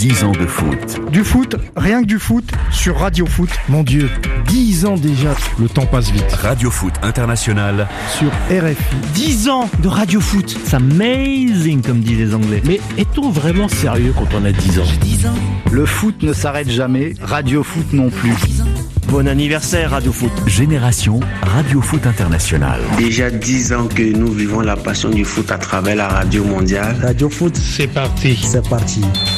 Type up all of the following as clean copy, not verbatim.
10 ans de foot. Du foot, rien que du foot, sur Radio Foot. Mon Dieu, 10 ans déjà, le temps passe vite. Radio Foot International sur RFI. 10 ans de Radio Foot, c'est amazing comme disent les Anglais. Mais est-on vraiment sérieux quand on a 10 ans ? 10 ans. Le foot ne s'arrête jamais, Radio Foot non plus. Bon anniversaire Radio Foot. Génération Radio Foot International. Déjà 10 ans que nous vivons la passion du foot à travers la radio mondiale. Radio Foot, c'est parti. C'est parti.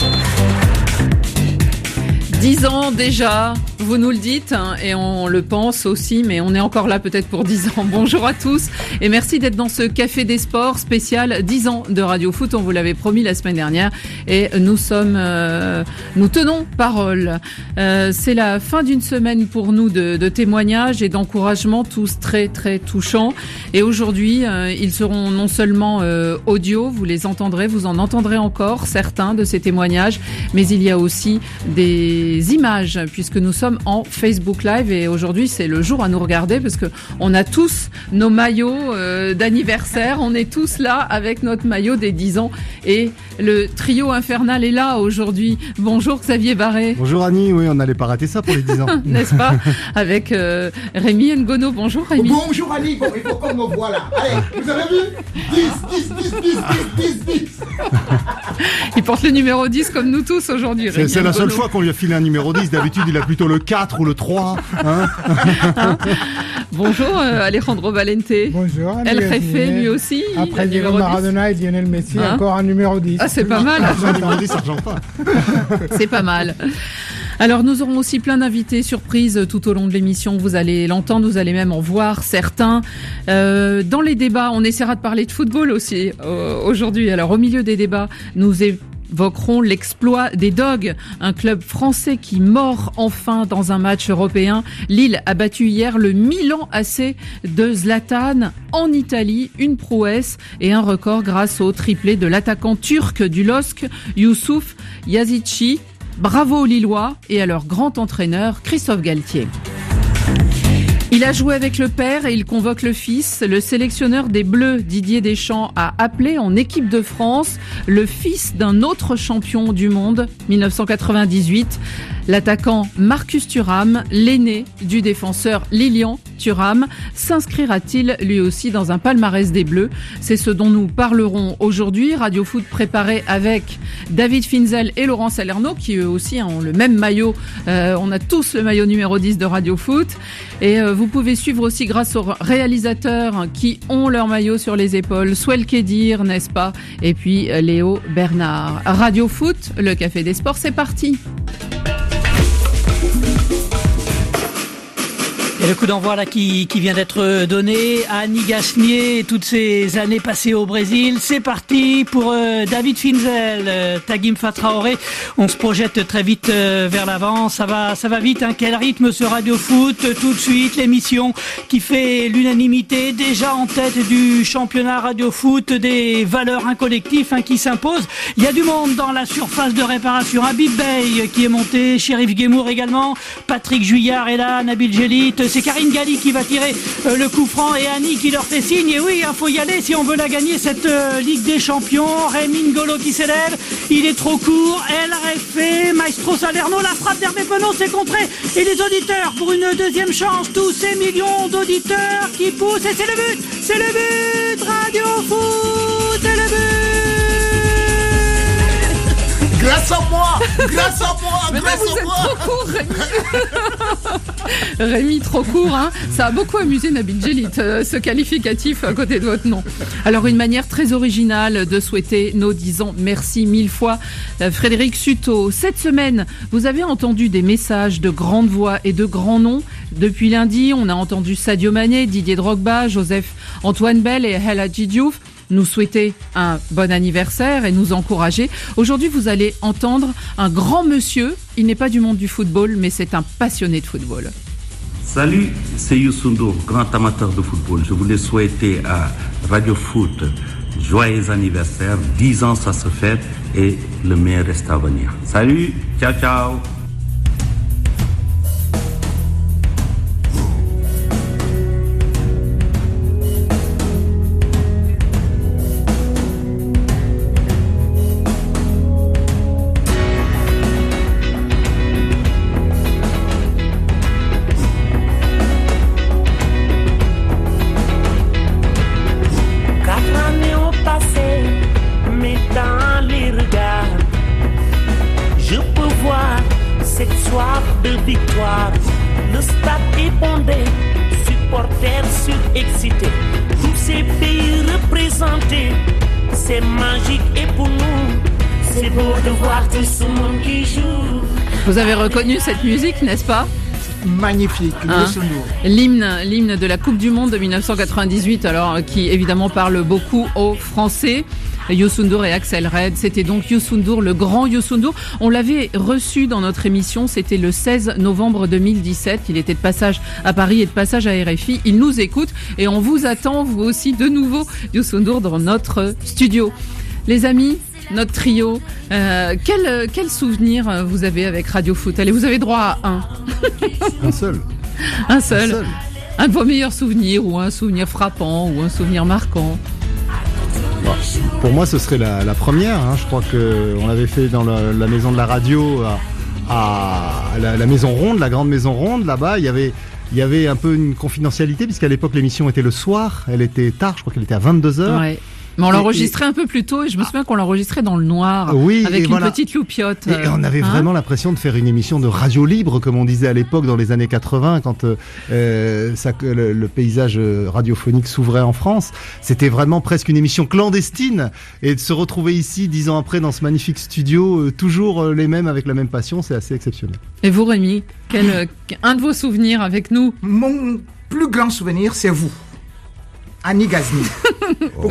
10 ans déjà, vous nous le dites, hein, et on le pense aussi, mais on est encore là peut-être pour 10 ans. Bonjour à tous et merci d'être dans ce Café des Sports spécial 10 ans de Radio Foot. On vous l'avait promis la semaine dernière et nous tenons parole. C'est la fin d'une semaine pour nous de témoignages et d'encouragements, tous très très touchants. Et aujourd'hui, ils seront non seulement audio, vous les entendrez, vous en entendrez encore certains de ces témoignages, mais il y a aussi des images puisque nous sommes en Facebook Live et aujourd'hui c'est le jour à nous regarder parce que on a tous nos maillots d'anniversaire, on est tous là avec notre maillot des 10 ans et le trio infernal est là aujourd'hui. Bonjour Xavier Barré. Bonjour Annie, oui on n'allait pas rater ça pour les 10 ans. N'est-ce pas? Avec Rémi Ngono. Bonjour Rémi. Bonjour Annie, bon, il faut qu'on me voit là. Allez, vous avez vu 10. Il porte le numéro 10 comme nous tous aujourd'hui. C'est la seule fois qu'on lui a filé un numéro 10, d'habitude il a plutôt le 4 ou le 3. Hein Bonjour Alejandro Valente. Bonjour. El Jefe lui aussi. Après Diego Maradona et Lionel Messi, encore un numéro 10. Ah c'est pas mal. Un numéro 10 argentin. C'est pas mal. Alors nous aurons aussi plein d'invités surprises tout au long de l'émission, vous allez l'entendre, vous allez même en voir certains. Dans les débats, on essaiera de parler de football aussi aujourd'hui. Alors au milieu des débats, nous évoquerons l'exploit des Dogs, un club français qui mord enfin dans un match européen. Lille a battu hier le Milan AC de Zlatan en Italie, une prouesse et un record grâce au triplé de l'attaquant turc du LOSC, Youssouf Yazici. Bravo aux Lillois et à leur grand entraîneur Christophe Galtier. Il a joué avec le père et il convoque le fils. Le sélectionneur des Bleus, Didier Deschamps, a appelé en équipe de France le fils d'un autre champion du monde, 1998. L'attaquant Marcus Thuram, l'aîné du défenseur Lilian Thuram, s'inscrira-t-il lui aussi dans un palmarès des Bleus? C'est ce dont nous parlerons aujourd'hui. Radio Foot préparé avec David Finzel et Laurent Salerno qui eux aussi ont le même maillot. On a tous le maillot numéro 10 de Radio Foot. Et vous pouvez suivre aussi grâce aux réalisateurs qui ont leur maillot sur les épaules. Souel Kedir, n'est-ce pas? Et puis Léo Bernard. Radio Foot, le Café des Sports, c'est parti. Et le coup d'envoi là qui vient d'être donné à Annie Gasnier, toutes ces années passées au Brésil, c'est parti pour David Finzel, Tagimfa Traoré. On se projette très vite vers l'avant, ça va vite. Hein. Quel rythme ce Radio Foot, tout de suite l'émission qui fait l'unanimité, déjà en tête du championnat Radio Foot, des valeurs, un collectif qui s'impose. Il y a du monde dans la surface de réparation. Habib Bey qui est monté, Chérif Guémour également, Patrick Juillard est là, Nabil Jelit. C'est Karine Galli qui va tirer le coup franc et Annie qui leur fait signe. Et oui, faut y aller si on veut la gagner cette Ligue des Champions. Rémi Ngolo qui s'élève, il est trop court. El Jefe, Maestro Salerno, la frappe d'Hervé Penaud, c'est contré. Et les auditeurs pour une deuxième chance. Tous ces millions d'auditeurs qui poussent. Et c'est le but, c'est le but. Radio Foot, c'est le but. Grâce à moi. Mais non, vous êtes trop court, Rémi. Rémi, trop court, hein. Ça a beaucoup amusé Nabil Jelit, ce qualificatif à côté de votre nom. Alors, une manière très originale de souhaiter nos 10 ans. Merci mille fois, Frédéric Suto. Cette semaine, vous avez entendu des messages de grandes voix et de grands noms. Depuis lundi, on a entendu Sadio Mané, Didier Drogba, Joseph Antoine Bell et El Hadji Diouf nous souhaiter un bon anniversaire et nous encourager. Aujourd'hui, vous allez entendre un grand monsieur. Il n'est pas du monde du football, mais c'est un passionné de football. Salut, c'est Youssou N'Dour, grand amateur de football. Je voulais souhaiter à Radio Foot joyeux anniversaire. 10 ans, ça se fête et le meilleur reste à venir. Salut, ciao, ciao. cette soif de victoire. Le stade est bondé, supporters surexcités, tous ces pays représentés, c'est magique et pour nous, c'est beau de voir tout ce monde qui joue. Vous avez reconnu cette musique, n'est-ce pas ? Magnifique, l'hymne de la Coupe du Monde de 1998, alors qui évidemment parle beaucoup aux Français. Youssou N'Dour et Axel Red, c'était donc Youssou N'Dour, le grand Youssou N'Dour. On l'avait reçu dans notre émission, c'était le 16 novembre 2017. Il était de passage à Paris et de passage à RFI. Il nous écoute et on vous attend, vous aussi, de nouveau, Youssou N'Dour, dans notre studio. Les amis, notre trio, quel souvenir vous avez avec Radio Foot ? Allez, vous avez droit à un. Un seul. Un seul. Un de vos meilleurs souvenirs, ou un souvenir frappant, ou un souvenir marquant. Pour moi, ce serait la première. Je crois qu'on l'avait fait dans la maison de la radio, à la maison ronde, la grande maison ronde. Là-bas, il y avait un peu une confidentialité, puisqu'à l'époque, l'émission était le soir. Elle était tard, je crois qu'elle était à 22h. Ouais. Mais on l'enregistrait un peu plus tôt et je me souviens qu'on l'enregistrait dans le noir, avec une petite loupiote. Et on avait vraiment l'impression de faire une émission de radio libre, comme on disait à l'époque dans les années 80, quand le paysage radiophonique s'ouvrait en France. C'était vraiment presque une émission clandestine. Et de se retrouver ici, 10 ans après, dans ce magnifique studio, toujours les mêmes, avec la même passion, c'est assez exceptionnel. Et vous, Rémi, un de vos souvenirs avec nous ? Mon plus grand souvenir, c'est vous. Annie Ghazni. Pourquoi ?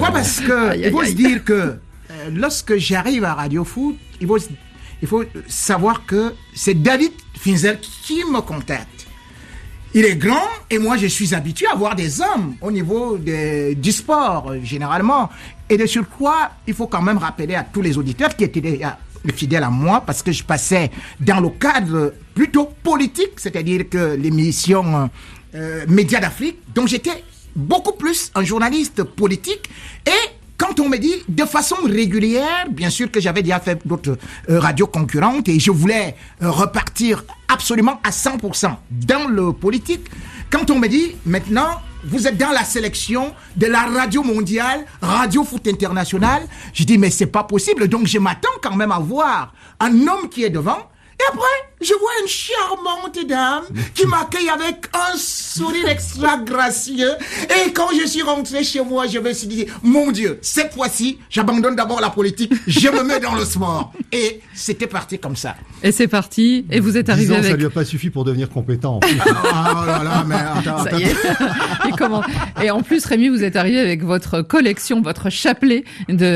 Parce que il faut se dire que lorsque j'arrive à Radio Foot, il faut savoir que c'est David Finzel qui me contacte. Il est grand et moi je suis habitué à voir des hommes au niveau du sport généralement. Et de surcroît, il faut quand même rappeler à tous les auditeurs qui étaient fidèles à moi, parce que je passais dans le cadre plutôt politique, c'est-à-dire que l'émission Médias d'Afrique, dont j'étais beaucoup plus un journaliste politique. Et quand on me dit de façon régulière, bien sûr que j'avais déjà fait d'autres radios concurrentes et je voulais repartir absolument à 100% dans le politique. Quand on me dit maintenant, vous êtes dans la sélection de la radio mondiale, Radio Foot International, je dis mais c'est pas possible. Donc je m'attends quand même à voir un homme qui est devant. Et après, je vois une charmante dame qui m'accueille avec un sourire extra gracieux. Et quand je suis rentré chez moi, je me suis dit, mon Dieu, cette fois-ci, j'abandonne d'abord la politique, je me mets dans le sport. Et c'était parti comme ça. Et c'est parti, et vous êtes arrivé avec... ça lui a pas suffi pour devenir compétent. Oh là là, mais attends. Ça y est. Et en plus, Rémi, vous êtes arrivé avec votre collection, votre chapelet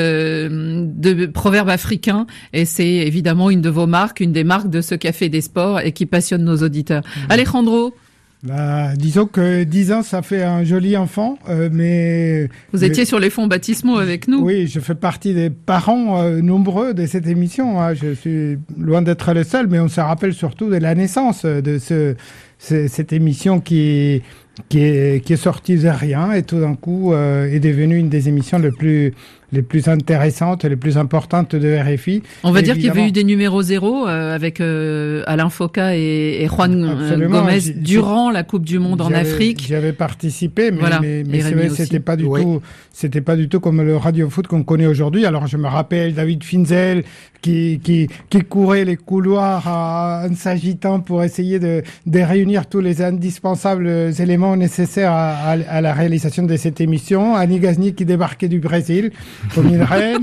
de proverbes africains. Et c'est évidemment une de vos marques, une des marques de ce café des sports et qui passionne nos auditeurs. Alejandro? Disons que 10 ans, ça fait un joli enfant, mais... Vous étiez sur les fonds baptismaux avec nous. Oui, je fais partie des parents nombreux de cette émission. Je suis loin d'être le seul, mais on se rappelle surtout de la naissance de cette émission qui est sortie de rien et tout d'un coup est devenue une des émissions les plus intéressantes, les plus importantes de RFI. On va dire qu'il y avait eu des numéros 0 avec Alain Foka et Juan Gomez durant la Coupe du Monde en Afrique. J'y avais participé, mais, voilà. mais c'est vrai, c'était pas du tout comme le radio foot qu'on connaît aujourd'hui. Alors je me rappelle David Finzel qui courait les couloirs en s'agitant pour essayer de réunir tous les indispensables éléments nécessaires à la réalisation de cette émission. Annie Ghazni qui débarquait du Brésil comme une reine,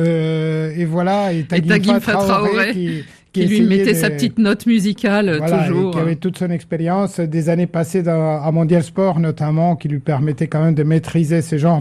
et voilà, et Tagim Traoré qui lui mettait sa petite note musicale, voilà, toujours. Qui avait toute son expérience des années passées à Mondial Sport notamment, qui lui permettait quand même de maîtriser ce genre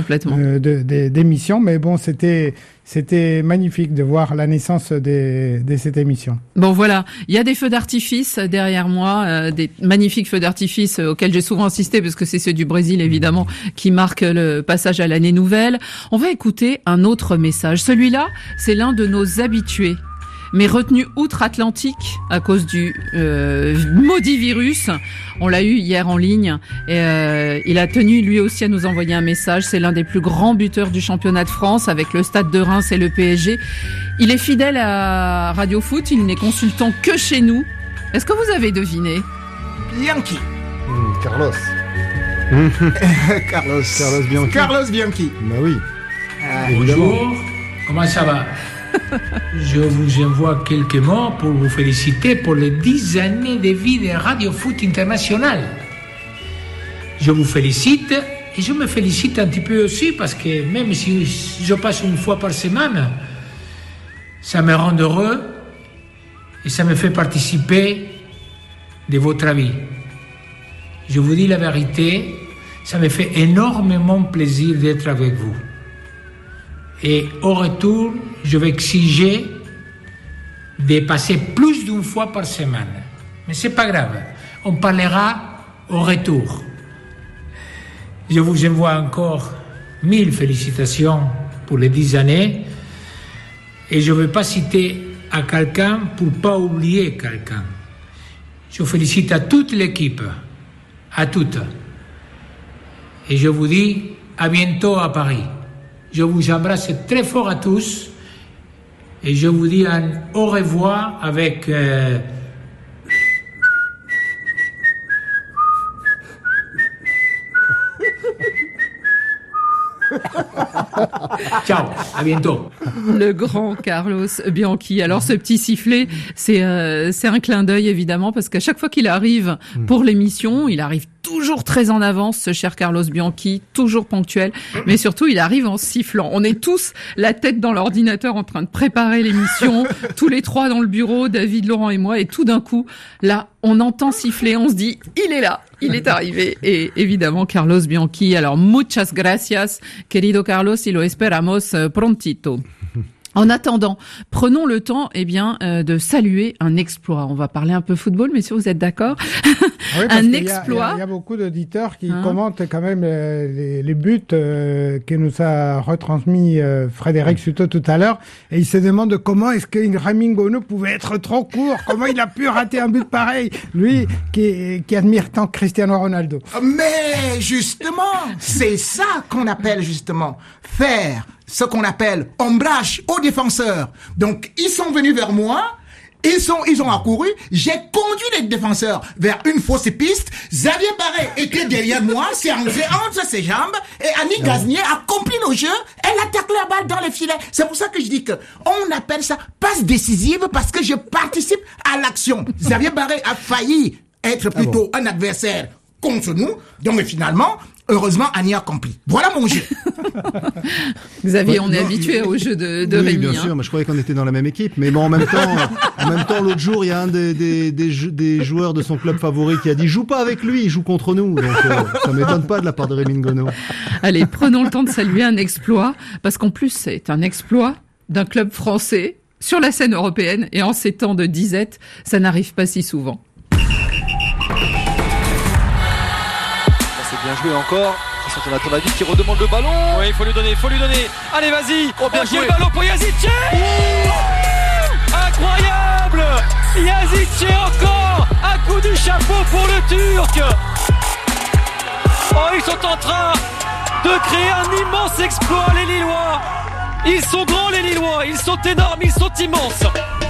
d'émissions. Mais bon, c'était magnifique de voir la naissance de cette émission. Bon, voilà. Il y a des feux d'artifice derrière moi, des magnifiques feux d'artifice auxquels j'ai souvent assisté parce que c'est ceux du Brésil, évidemment, qui marquent le passage à l'année nouvelle. On va écouter un autre message. Celui-là, c'est l'un de nos habitués, mais retenu outre-Atlantique à cause du maudit virus. On l'a eu hier en ligne et il a tenu lui aussi à nous envoyer un message. C'est l'un des plus grands buteurs du championnat de France avec le Stade de Reims et le PSG. Il est fidèle à Radio Foot, il n'est consultant que chez nous. Est-ce que vous avez deviné? Bianchi. Carlos. Carlos Bianchi. Carlos Bianchi. Bah oui. Bonjour, comment ça va? Je vous envoie quelques mots pour vous féliciter pour les 10 années de vie de Radio Foot International. Je vous félicite et je me félicite un petit peu aussi parce que même si je passe une fois par semaine, ça me rend heureux et ça me fait participer de votre avis. Je vous dis la vérité, ça me fait énormément plaisir d'être avec vous. Et au retour, je vais exiger de passer plus d'une fois par semaine. Mais c'est pas grave, on parlera au retour. Je vous envoie encore 1000 félicitations pour les 10 années. Et je ne vais pas citer à quelqu'un pour ne pas oublier quelqu'un. Je félicite à toute l'équipe, à toutes. Et je vous dis à bientôt à Paris. Je vous embrasse très fort à tous. Et je vous dis un au revoir avec... Ciao, à bientôt. Le grand Carlos Bianchi. Alors ce petit sifflet, c'est un clin d'œil évidemment parce qu'à chaque fois qu'il arrive pour l'émission, il arrive toujours très en avance, ce cher Carlos Bianchi, toujours ponctuel, mais surtout il arrive en sifflant. On est tous la tête dans l'ordinateur en train de préparer l'émission, tous les trois dans le bureau, David, Laurent et moi, et tout d'un coup, là, on entend siffler, on se dit, il est là, il est arrivé, et évidemment Carlos Bianchi. Alors, muchas gracias, querido Carlos, y lo esperamos prontito. En attendant, prenons le temps, de saluer un exploit. On va parler un peu football, mais si vous êtes d'accord. Oui, un exploit. Il y a beaucoup d'auditeurs qui commentent quand même les buts que nous a retransmis Frédéric Suto tout à l'heure, et ils se demandent comment est-ce que Rémi Ngono pouvait être trop court, comment il a pu rater un but pareil, lui qui admire tant Cristiano Ronaldo. Mais justement, c'est ça qu'on appelle justement faire ce qu'on appelle ombrage aux défenseurs. Donc, ils sont venus vers moi, ils ont accouru, j'ai conduit les défenseurs vers une fausse piste, Xavier Barret était derrière moi, s'est enlevé entre ses jambes, et Annie Gaznier a compris le jeu, elle a taclé la balle dans les filets. C'est pour ça que je dis que on appelle ça passe décisive, parce que je participe à l'action. Xavier Barret a failli être plutôt un adversaire contre nous, donc finalement, heureusement, Annie a compris. Voilà mon jeu. Xavier, on est habitué au jeu de oui, Rémi. Bien sûr, mais je croyais qu'on était dans la même équipe. Mais bon, en même temps, l'autre jour, il y a un des joueurs de son club favori qui a dit joue pas avec lui, il joue contre nous. Donc ça m'étonne pas de la part de Rémi Ngono. Allez, prenons le temps de saluer un exploit, parce qu'en plus, c'est un exploit d'un club français sur la scène européenne, et en ces temps de disette, ça n'arrive pas si souvent. Bien joué encore. Jonathan David qui redemande le ballon. Oui, il faut lui donner. Allez, vas-y. Oh, bien joué. Le ballon pour Yazici. Incroyable. Yazici encore. Un coup du chapeau pour le Turc. Oh, ils sont en train de créer un immense exploit, les Lillois. Ils sont grands, les Lillois. Ils sont énormes, ils sont immenses.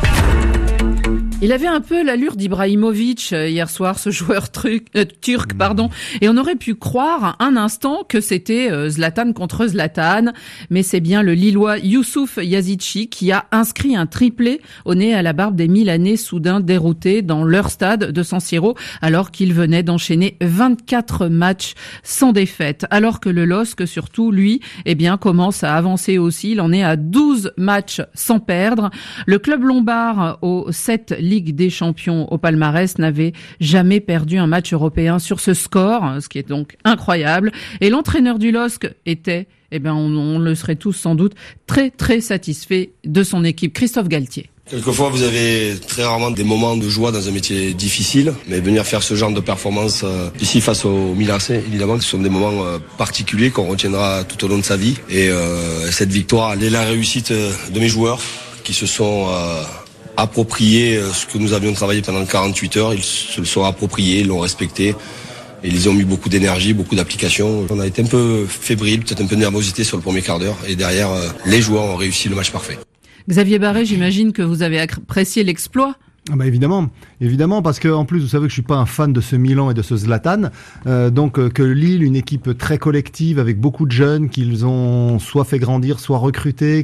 Il avait un peu l'allure d'Ibrahimovic hier soir, ce joueur turc, et on aurait pu croire un instant que c'était Zlatan contre Zlatan, mais c'est bien le Lillois Youssouf Yazici qui a inscrit un triplé au nez à la barbe des Milanais soudain déroutés dans leur stade de San Siro, alors qu'ils venaient d'enchaîner 24 matchs sans défaite, alors que le LOSC surtout, lui, commence à avancer aussi, il en est à 12 matchs sans perdre. Le club lombard aux 7 Ligue des Champions au palmarès n'avait jamais perdu un match européen sur ce score, ce qui est donc incroyable. Et l'entraîneur du LOSC était, on le serait tous sans doute, très très satisfait de son équipe. Christophe Galtier. Quelquefois, vous avez très rarement des moments de joie dans un métier difficile, mais venir faire ce genre de performance ici face au Milan AC, évidemment, ce sont des moments particuliers qu'on retiendra tout au long de sa vie. Et cette victoire, elle est la réussite de mes joueurs qui se sont approprié ce que nous avions travaillé pendant 48 heures. Ils se le sont appropriés, ils l'ont respecté. Et ils ont mis beaucoup d'énergie, beaucoup d'application. On a été un peu fébrile, peut-être un peu de nervosité sur le premier quart d'heure. Et derrière, les joueurs ont réussi le match parfait. Xavier Barret, j'imagine que vous avez apprécié l'exploit Ah bah évidemment, parce que en plus vous savez que je suis pas un fan de ce Milan et de ce Zlatan, donc que Lille, une équipe très collective avec beaucoup de jeunes qu'ils ont soit fait grandir, soit recrutés,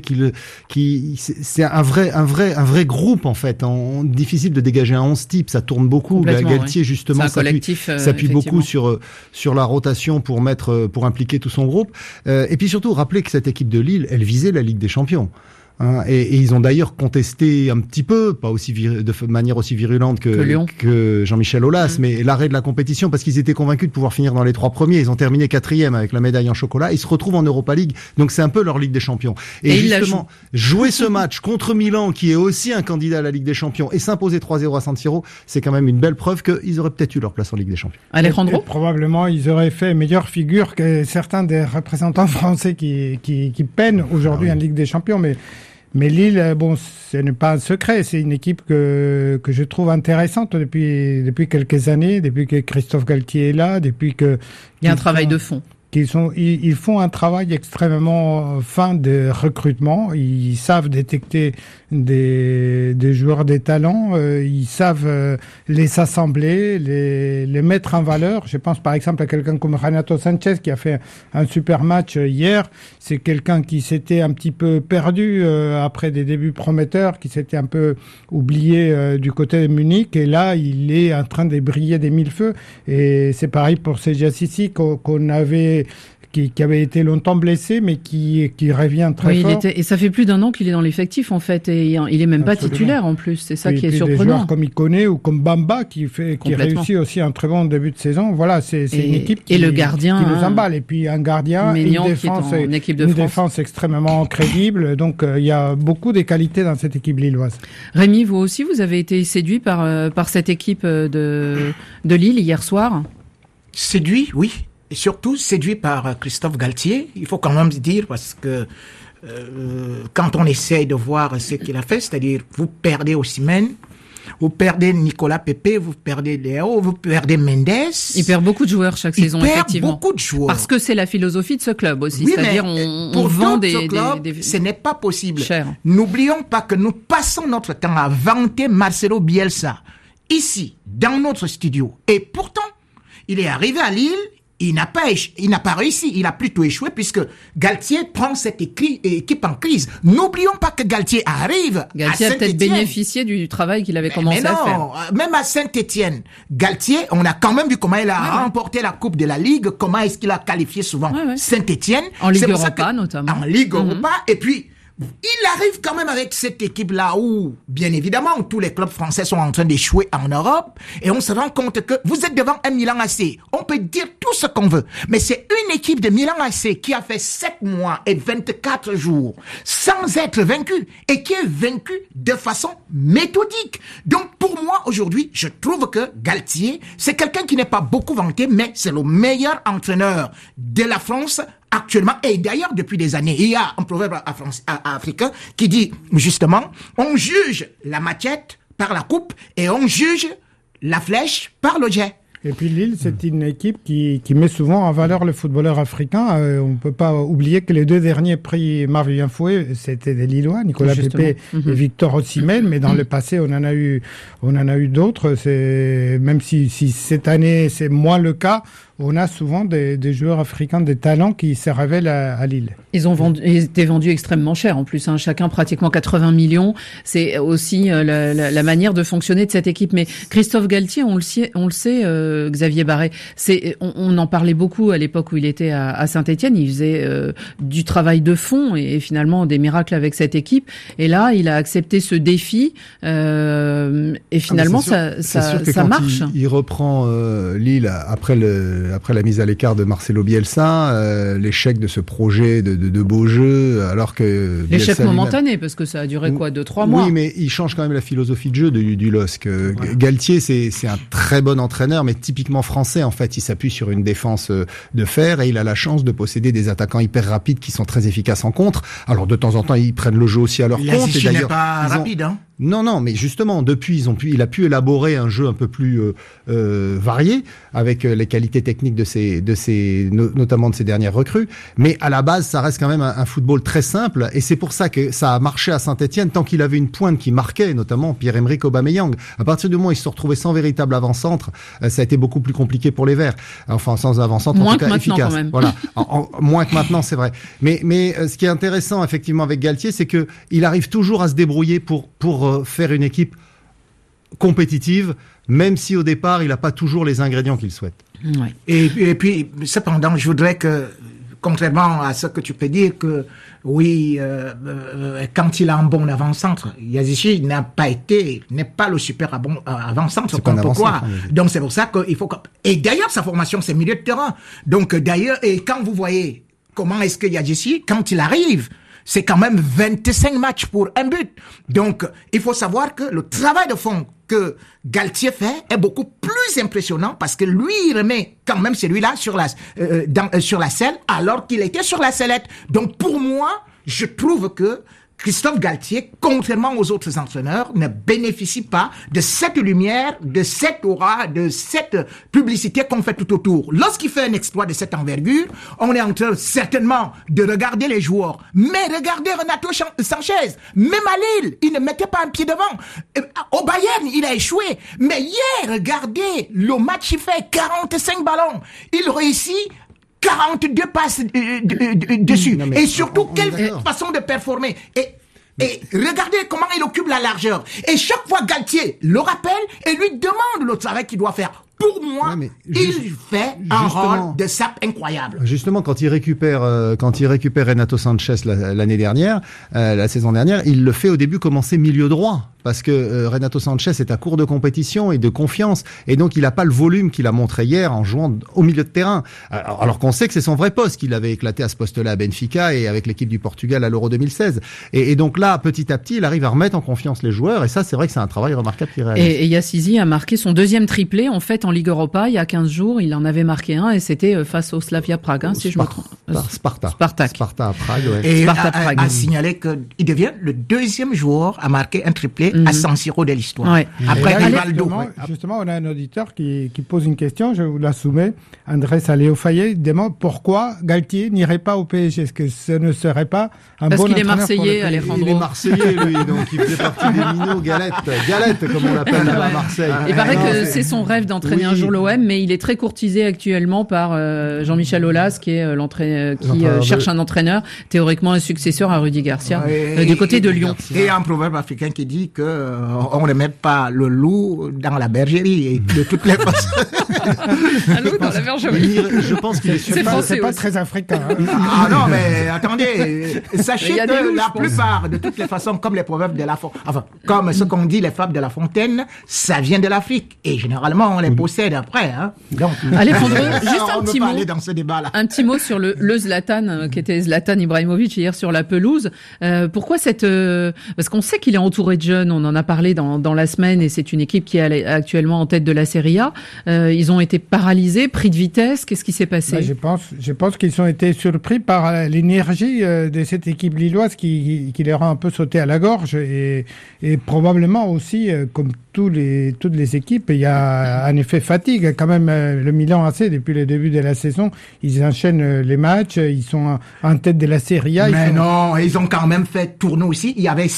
c'est un vrai groupe en fait. Difficile de dégager un 11 type, ça tourne beaucoup. Galtier justement s'appuie beaucoup sur la rotation pour impliquer tout son groupe. Et puis surtout rappeler que cette équipe de Lille, elle visait la Ligue des Champions. Et ils ont d'ailleurs contesté un petit peu, pas aussi de manière aussi virulente que Jean-Michel Aulas, mais l'arrêt de la compétition parce qu'ils étaient convaincus de pouvoir finir dans les 3 premiers. Ils ont terminé 4e avec la médaille en chocolat. Ils se retrouvent en Europa League, donc c'est un peu leur Ligue des Champions. Et justement, jouer ce match contre Milan, qui est aussi un candidat à la Ligue des Champions, et s'imposer 3-0 à San Siro, c'est quand même une belle preuve qu'ils auraient peut-être eu leur place en Ligue des Champions. Alejandro ? Probablement, ils auraient fait meilleure figure que certains des représentants français qui peinent aujourd'hui en Ligue des Champions, mais Lille, ce n'est pas un secret. C'est une équipe que je trouve intéressante depuis quelques années, depuis que Christophe Galtier est là, depuis que... Il y a un travail de fond. Ils font un travail extrêmement fin de recrutement. Ils savent détecter des joueurs des talents. Ils savent les assembler, les mettre en valeur. Je pense par exemple à quelqu'un comme Renato Sanchez qui a fait un super match hier. C'est quelqu'un qui s'était un petit peu perdu après des débuts prometteurs, qui s'était un peu oublié du côté de Munich. Et là, il est en train de briller des mille feux. Et c'est pareil pour Seja Sissi qu'on avait... Qui avait été longtemps blessé, mais qui revient très fort. Et ça fait plus d'1 an qu'il est dans l'effectif, en fait, et il est même pas titulaire, en plus. C'est ça qui est surprenant. Des joueurs comme Iconé ou comme Bamba, qui réussit aussi un très bon début de saison. Voilà, c'est une équipe qui nous emballe. Et puis un gardien, une défense extrêmement crédible. Donc, il y a beaucoup de qualités dans cette équipe lilloise. Rémi, vous aussi, vous avez été séduit par cette équipe de Lille hier soir? Séduit, oui. Et surtout séduit par Christophe Galtier, il faut quand même dire, parce que quand on essaye de voir ce qu'il a fait, c'est-à-dire vous perdez Osimhen, vous perdez Nicolas Pepe, vous perdez Léo, vous perdez Mendes. Il perd beaucoup de joueurs chaque saison, effectivement. Il perd beaucoup de joueurs. Parce que c'est la philosophie de ce club aussi, oui, c'est-à-dire on vend des ce n'est pas possible. Cher. N'oublions pas que nous passons notre temps à vanter Marcelo Bielsa ici, dans notre studio. Et pourtant, il est arrivé à Lille. Il n'a pas réussi, il a plutôt échoué puisque Galtier prend cette équipe en crise. N'oublions pas que Galtier arrive à Saint-Étienne. Galtier a peut-être bénéficié du travail qu'il avait commencé à faire. Même à Saint-Étienne, Galtier, on a quand même vu comment il a remporté la Coupe de la Ligue, comment est-ce qu'il a qualifié souvent Saint-Étienne. En Ligue Europa notamment. En Ligue Europa, et puis il arrive quand même avec cette équipe-là où, bien évidemment, tous les clubs français sont en train d'échouer en Europe et on se rend compte que vous êtes devant un Milan AC. On peut dire tout ce qu'on veut, mais c'est une équipe de Milan AC qui a fait 7 mois et 24 jours sans être vaincue et qui est vaincue de façon méthodique. Donc, pour moi, aujourd'hui, je trouve que Galtier, c'est quelqu'un qui n'est pas beaucoup vanté, mais c'est le meilleur entraîneur de la France actuellement, et d'ailleurs depuis des années. Il y a un proverbe africain qui dit justement, on juge la machette par la coupe et on juge la flèche par le jet. Et puis Lille, c'est une équipe qui met souvent en valeur le footballeur africain. On ne peut pas oublier que les 2 derniers prix Marvin Fouet, c'était des Lillois, Nicolas Pepe et Victor Osimhen, mais dans le passé, on en a eu d'autres. Même si cette année, c'est moins le cas, on a souvent des joueurs africains, des talents qui se révèlent à Lille. Ils été vendus extrêmement cher en plus, chacun pratiquement 80 millions. C'est aussi la manière de fonctionner de cette équipe. Mais Christophe Galtier, on le sait, Xavier Barret, on en parlait beaucoup à l'époque où il était à Saint-Étienne. Il faisait du travail de fond et finalement des miracles avec cette équipe. Et là, il a accepté ce défi et finalement ça marche. Il reprend Lille après la mise à l'écart de Marcelo Bielsa, l'échec de ce projet de beau jeu, alors que l'échec momentané, parce que ça a duré 2-3 mois. Oui, mais il change quand même la philosophie de jeu du LOSC. Galtier, c'est un très bon entraîneur, mais typiquement français en fait. Il s'appuie sur une défense de fer et il a la chance de posséder des attaquants hyper rapides qui sont très efficaces en contre. Alors de temps en temps, ils prennent le jeu aussi à leur compte. Et d'ailleurs, n'est pas rapide, hein. Non, mais justement, depuis, il a pu élaborer un jeu un peu plus varié avec les qualités techniques notamment de ses dernières recrues. Mais à la base, ça reste quand même un football très simple, et c'est pour ça que ça a marché à Saint-Etienne tant qu'il avait une pointe qui marquait, notamment Pierre-Emerick Aubameyang. À partir du moment où ils se sont retrouvés sans véritable avant-centre, ça a été beaucoup plus compliqué pour les Verts. Enfin, sans avant-centre, en tout cas efficace. Quand même. Voilà, moins que maintenant, c'est vrai. Mais ce qui est intéressant effectivement avec Galtier, c'est que il arrive toujours à se débrouiller pour faire une équipe compétitive, même si au départ il n'a pas toujours les ingrédients qu'il souhaite. Ouais. Et puis cependant, je voudrais que, contrairement à ce que tu peux dire, que oui, quand il a un bon avant-centre, Yazici n'est pas le super avant-centre qu'on peut croire. Donc c'est pour ça qu'il faut. Et d'ailleurs, sa formation, c'est milieu de terrain. Donc d'ailleurs, et quand vous voyez comment est-ce que Yazici, quand il arrive, c'est quand même 25 matchs pour un but. Donc, il faut savoir que le travail de fond que Galtier fait est beaucoup plus impressionnant parce que lui, il remet quand même celui-là sur la selle alors qu'il était sur la sellette. Donc, pour moi, je trouve que Christophe Galtier, contrairement aux autres entraîneurs, ne bénéficie pas de cette lumière, de cette aura, de cette publicité qu'on fait tout autour. Lorsqu'il fait un exploit de cette envergure, on est en train certainement de regarder les joueurs. Mais regardez Renato Sanchez, même à Lille, il ne mettait pas un pied devant. Au Bayern, il a échoué. Mais hier, regardez le match qu'il fait, 45 ballons. Il réussit 42 passes dessus. Et surtout, quelle façon de performer. Et regardez comment il occupe la largeur. Et chaque fois, Galtier le rappelle et lui demande le travail qu'il doit faire. Pour moi, il fait un rôle de sape incroyable. Justement, quand il récupère Renato Sanchez l'année dernière, la saison dernière, il le fait au début commencer milieu droit. Parce que Renato Sanchez est à court de compétition et de confiance. Et donc, il n'a pas le volume qu'il a montré hier en jouant au milieu de terrain. Alors qu'on sait que c'est son vrai poste, qu'il avait éclaté à ce poste-là à Benfica et avec l'équipe du Portugal à l'Euro 2016. Et donc là, petit à petit, il arrive à remettre en confiance les joueurs. Et ça, c'est vrai que c'est un travail remarquable qu'il réalise. Et Yazici a marqué son deuxième triplé, en fait, en Ligue Europa. Il y a 15 jours, il en avait marqué un et c'était face au Slavia Prague, si je me trompe. Sparta à Prague, ouais. Et à signaler qu'il devient le deuxième joueur à marquer un triplé à San Siro de l'histoire. Ouais. Après Rivaldo. Justement, on a un auditeur qui pose une question, je vous la soumets. André Saléo-Fayet demande pourquoi Galtier n'irait pas au PSG. Est-ce que ce ne serait pas un bon entraîneur? Parce qu'il est Marseillais, Alejandro. Il est Marseillais, lui, donc il fait partie des minots Galette, comme on l'appelle à Marseille. Il paraît que c'est son rêve d'entraîner un jour l'OM, mais il est très courtisé actuellement par Jean-Michel Aulas, qui est qui cherche un entraîneur, théoriquement un successeur à Rudy Garcia, du côté de Lyon. Et un proverbe africain qui dit que on ne met pas le loup dans la bergerie, et de toutes les façons. Un loup dans la bergerie. Je pense qu'il c'est pas très africain. Hein. Ah non, mais attendez, sachez que la plupart, de toutes les façons, comme les proverbes de la comme ce qu'on dit, les fables de La Fontaine, ça vient de l'Afrique. Et généralement, on les possède après. Hein. Donc, Alejandro, juste un petit mot. Aller dans ce débat-là. Un petit mot sur le Zlatan, qui était Zlatan Ibrahimovic hier sur la pelouse. Pourquoi parce qu'on sait qu'il est entouré de jeunes, on en a parlé dans la semaine, et c'est une équipe qui est actuellement en tête de la Serie A. Ils ont été paralysés, pris de vitesse. Qu'est-ce qui s'est passé? Je pense qu'ils ont été surpris par l'énergie de cette équipe lilloise qui leur a un peu sauté à la gorge, et probablement aussi, comme toutes les équipes, il y a un effet fatigue. Quand même, le Milan AC, depuis le début de la saison, ils enchaînent les matchs, ils sont en tête de la Serie A. Ils ont quand même fait tourner aussi. Il y avait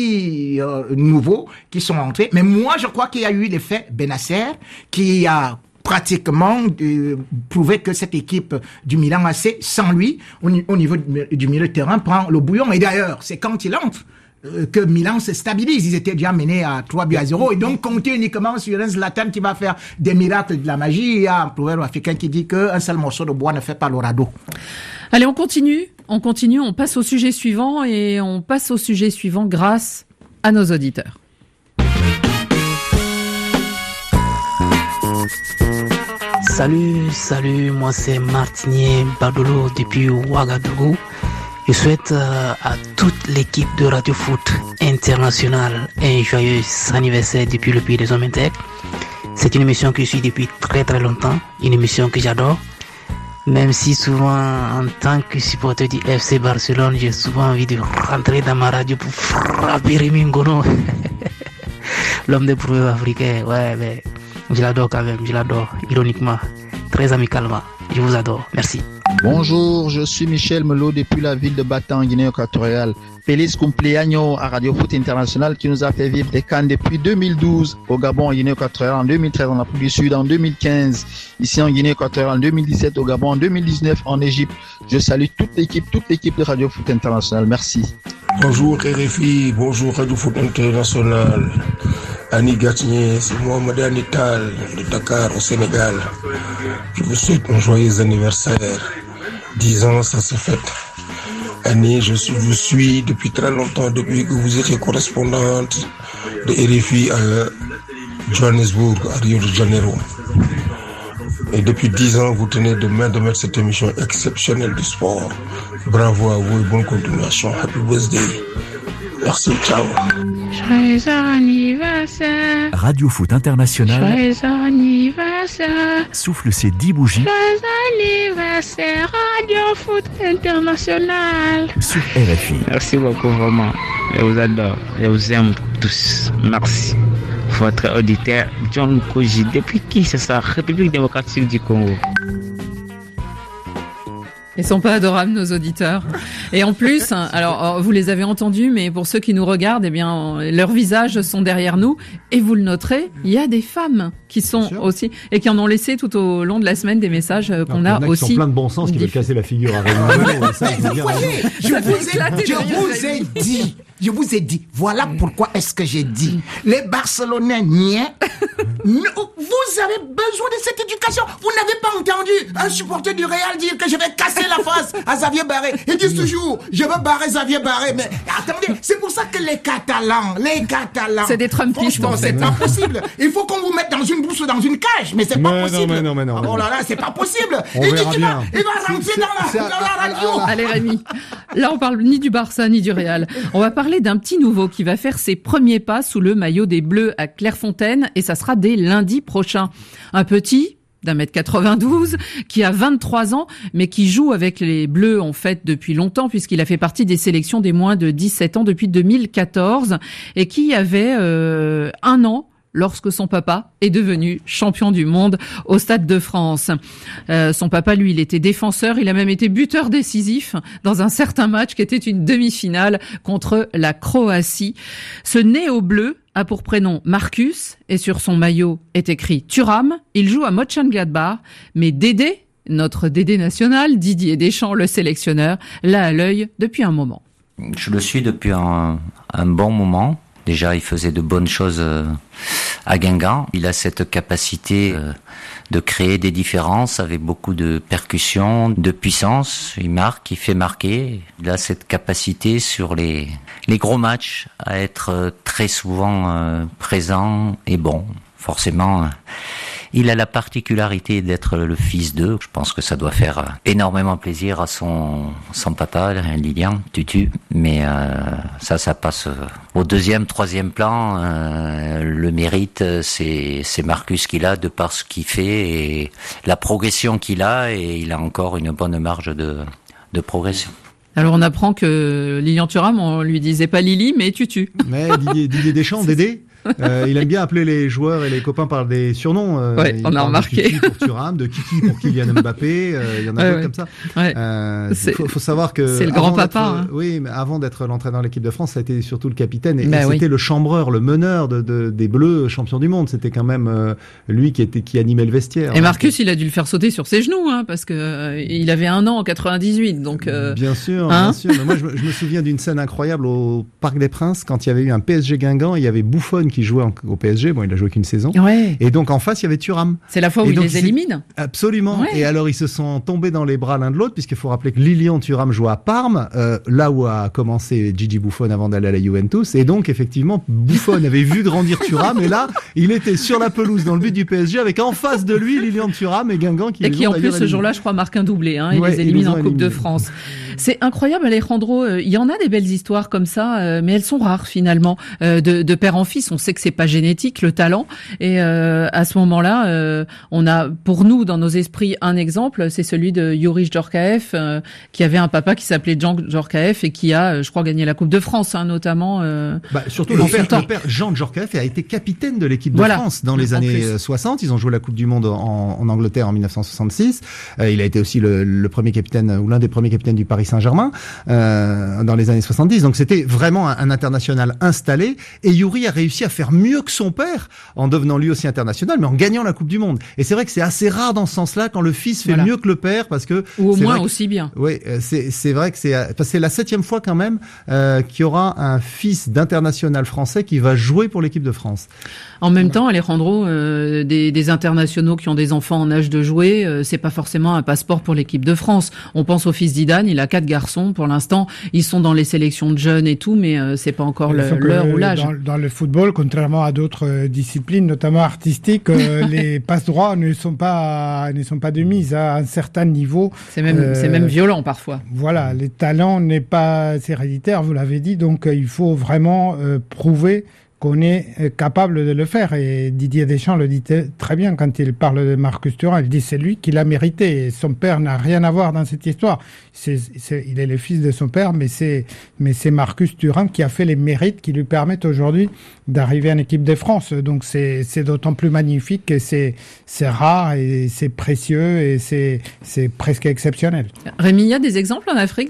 6 nouveaux qui sont entrés. Mais moi, je crois qu'il y a eu l'effet Benasser qui a pratiquement prouvé que cette équipe du Milan AC, sans lui, au niveau du milieu de terrain, prend le bouillon. Et d'ailleurs, c'est quand il entre que Milan se stabilise. Ils étaient déjà menés à 3-0 et donc compter uniquement sur un Zlatan qui va faire des miracles de la magie. Il y a un proverbe africain qui dit qu'un seul morceau de bois ne fait pas le radeau. Allez, on continue, on passe au sujet suivant, et on passe au sujet suivant grâce à nos auditeurs. Salut, moi c'est Martinier Badolo depuis Ouagadougou. Je souhaite à toute l'équipe de Radio Foot International un joyeux anniversaire depuis le pays des hommes intègres. C'est une émission que je suis depuis très très longtemps, une émission que j'adore. Même si souvent, en tant que supporter du FC Barcelone, j'ai souvent envie de rentrer dans ma radio pour frapper Rémi Ngono. L'homme des prouesses africains, ouais, mais je l'adore quand même, je l'adore, ironiquement, très amicalement. Je vous adore, merci. Bonjour, je suis Michel Melo depuis la ville de Bata en Guinée équatoriale. Feliz cumpleaños à Radio Foot International qui nous a fait vivre des CAN depuis 2012 au Gabon en Guinée équatoriale, en 2013 en Afrique du Sud, en 2015 ici en Guinée équatoriale, en 2017 au Gabon, en 2019 en Égypte. Je salue toute l'équipe de Radio Foot International. Merci. Bonjour RFI, bonjour Radio Foot International. Annie Gatinier, c'est Mohamed Anital de Dakar au Sénégal. Je vous souhaite un joyeux anniversaire. 10 ans, ça se fête. Annie, je vous suis depuis très longtemps, depuis que vous étiez correspondante de RFI à Johannesburg, à Rio de Janeiro. Et depuis 10 ans, vous tenez de main de mettre cette émission exceptionnelle du sport. Bravo à vous et bonne continuation. Happy birthday. Merci, ciao. Joyeux anniversaire. Radio Foot International. Joyeux anniversaire. Souffle ses 10 bougies. Joyeux anniversaire. Radio Foot International. Sur RFI. Merci beaucoup, vraiment. Je vous adore. Je vous aime tous. Merci. Votre auditeur, John Koji. Depuis qui c'est ça? République démocratique du Congo. Ils sont pas adorables, nos auditeurs. Et en plus, alors, vous les avez entendus, mais pour ceux qui nous regardent, eh bien, leurs visages sont derrière nous. Et vous le noterez, il y a des femmes qui sont aussi, et qui en ont laissé tout au long de la semaine des messages qu'on a aussi. Qui sont plein de bon sens, qui veulent casser la figure à Raymond. Je vous ai dit, voilà pourquoi est-ce que j'ai dit. Les Barcelonais, vous avez besoin de cette éducation. Vous n'avez pas entendu un supporter du Real dire que je vais casser la face à Xavier Barré. Ils disent toujours, je veux barrer Xavier Barré. Mais attendez, c'est pour ça que les Catalans. C'est des Trumpistes. Franchement, c'est pas possible. Il faut qu'on vous mette dans une bourse ou dans une cage, mais c'est pas possible. Non. Oh là là, c'est pas possible. On verra bien. Il va rentrer dans la radio. Allez Rémi, là on parle ni du Barça ni du Real. On va parler d'un petit nouveau qui va faire ses premiers pas sous le maillot des Bleus à Clairefontaine et ça sera dès lundi prochain. Un petit d'1m92 qui a 23 ans mais qui joue avec les Bleus en fait depuis longtemps puisqu'il a fait partie des sélections des moins de 17 ans depuis 2014 et qui avait 1 an lorsque son papa est devenu champion du monde au Stade de France. Son papa, lui, il était défenseur, il a même été buteur décisif dans un certain match qui était une demi-finale contre la Croatie. Ce néo-bleu a pour prénom Marcus et sur son maillot est écrit Thuram. Il joue à Mönchengladbach, mais Dédé, notre Dédé national, Didier Deschamps, le sélectionneur, l'a à l'œil depuis un moment. Je le suis depuis un bon moment. Déjà, il faisait de bonnes choses à Guingamp. Il a cette capacité de créer des différences avec beaucoup de percussion, de puissance. Il marque, il fait marquer. Il a cette capacité sur les gros matchs à être très souvent présent et bon. Forcément, il a la particularité d'être le fils d'eux. Je pense que ça doit faire énormément plaisir à son papa, Lilian, Tutu. Mais ça passe au 2e, 3e plan. Le mérite, c'est Marcus qu'il a de par ce qu'il fait et la progression qu'il a. Et il a encore une bonne marge de progression. Alors on apprend que Lilian Thuram, on lui disait pas Lily, mais Tutu. Mais Didier Deschamps, Dédé. Il aime bien appeler les joueurs et les copains par des surnoms. Ouais, on a remarqué. De Kiki pour Thuram, de Kiki pour Kylian Mbappé. Il y en a d'autres comme ça. Ouais. Faut savoir que c'est le grand-papa. Oui, mais avant d'être l'entraîneur de l'équipe de France, ça a été surtout le capitaine et c'était le chambreur, le meneur des Bleus champions du monde. C'était quand même lui qui animait le vestiaire. Et Marcus, il a dû le faire sauter sur ses genoux, parce que il avait 1 an en 98, donc. Bien sûr. Mais moi, je me souviens d'une scène incroyable au Parc des Princes quand il y avait eu un PSG Guingamp. Il y avait Buffon qui jouait au PSG. Bon, il a joué qu'une saison. Ouais. Et donc, en face, il y avait Thuram. C'est la fois où il les élimine. Absolument. Ouais. Et alors, ils se sont tombés dans les bras l'un de l'autre, puisqu'il faut rappeler que Lilian Thuram jouait à Parme, là où a commencé Gigi Buffon avant d'aller à la Juventus. Et donc, effectivement, Buffon avait vu grandir Thuram. Et là, il était sur la pelouse dans le but du PSG avec en face de lui Lilian Thuram et Guingamp qui en plus, ce jour-là, je crois, marque un doublé. Il les élimine en Coupe de France. C'est incroyable, Alejandro. Il y en a des belles histoires comme ça, mais elles sont rares finalement. De père en fils, on sait que c'est pas génétique, le talent. Et à ce moment-là, on a, pour nous, dans nos esprits, un exemple, c'est celui de Youri Djorkaeff, qui avait un papa qui s'appelait Jean Djorkaeff et qui a, je crois, gagné la Coupe de France, notamment. Surtout le père Jean Djorkaeff a été capitaine de l'équipe de France dans les années 60. Ils ont joué la Coupe du Monde en Angleterre en 1966. Il a été aussi le premier capitaine ou l'un des premiers capitaines du Paris Saint-Germain dans les années 70. Donc c'était vraiment un international installé. Et Youri a réussi à faire mieux que son père en devenant lui aussi international, mais en gagnant la Coupe du Monde. Et c'est vrai que c'est assez rare dans ce sens-là quand le fils fait mieux que le père, parce que ou au moins aussi bien. Oui, c'est vrai que c'est la 7e fois quand même qu'il y aura un fils d'international français qui va jouer pour l'équipe de France. En même temps, Alejandro, des internationaux qui ont des enfants en âge de jouer, c'est pas forcément un passeport pour l'équipe de France. On pense au fils d'Idane, il a 4 garçons pour l'instant. Ils sont dans les sélections de jeunes et tout, mais c'est pas encore l'heure ou l'âge. Dans le football, contrairement à d'autres disciplines, notamment artistiques, les passe-droits ne sont pas de mise à un certain niveau. C'est même violent parfois. Voilà, les talents n'est pas héréditaire, vous l'avez dit, donc il faut vraiment prouver qu'on est capable de le faire. Et Didier Deschamps le dit très bien quand il parle de Marcus Thuram. Il dit c'est lui qui l'a mérité. Et son père n'a rien à voir dans cette histoire. Il est le fils de son père, mais c'est Marcus Thuram qui a fait les mérites qui lui permettent aujourd'hui d'arriver en équipe de France. Donc c'est d'autant plus magnifique et c'est rare et c'est précieux et c'est presque exceptionnel. Rémi, il y a des exemples en Afrique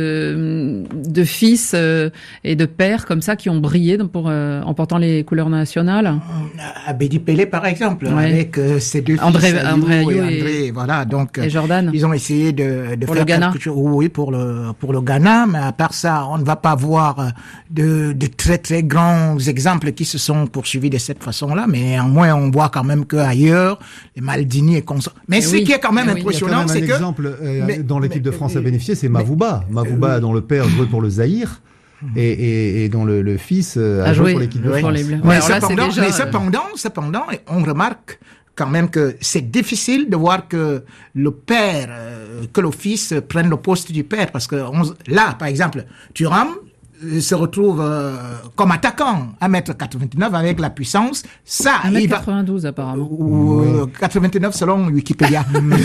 de fils et de pères comme ça qui ont brillé en portant les couleurs nationales. Abedi Pelé par exemple, avec ses deux fils André et voilà, donc et Jordan. Ils ont essayé de pour faire le Ghana. quelque chose, oui, pour le Ghana, mais à part ça, on ne va pas voir de très très grands exemples qui se sont poursuivis de cette façon-là, mais néanmoins on voit quand même qu'ailleurs les Maldini et consorts. Mais ce qui est quand même impressionnant, c'est que un exemple dont l'équipe de France a bénéficié, c'est Mavouba, dont le père jouait pour le Zaïre. Et dont le fils a joué pour l'équipe de France. Mais cependant, on remarque quand même que c'est difficile de voir que le père, que le fils prenne le poste du père, parce que là, par exemple, Thuram se retrouve comme attaquant, 1m89 avec la puissance. Ça, 1m92 apparemment. Ou 89 selon Wikipédia.